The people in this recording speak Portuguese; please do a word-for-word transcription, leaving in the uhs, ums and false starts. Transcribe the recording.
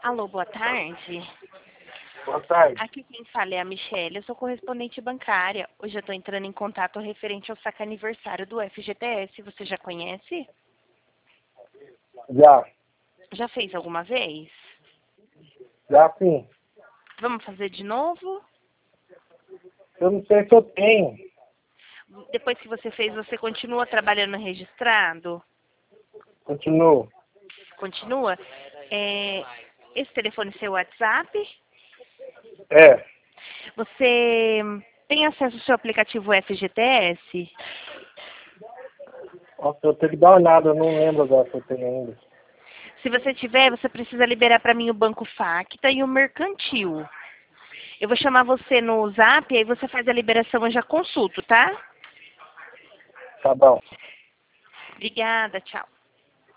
Alô, boa tarde. Boa tarde. Aqui quem fala é a Michelle, eu sou correspondente bancária. Hoje eu estou entrando em contato referente ao saque aniversário do F G T S. Você já conhece? Já. Já fez alguma vez? Já sim. Vamos fazer de novo? Eu não sei se eu tenho. Depois que você fez, você continua trabalhando registrado? Continuo. Continua? É, esse telefone é seu WhatsApp? É. Você tem acesso ao seu aplicativo F G T S? Nossa, eu tenho que dar uma olhada, eu não lembro agora se eu tenho ainda. Se você tiver, você precisa liberar para mim o Banco Facta e o Mercantil. Eu vou chamar você no Zap, aí você faz a liberação, eu já consulto, tá? Tá bom. Obrigada, tchau.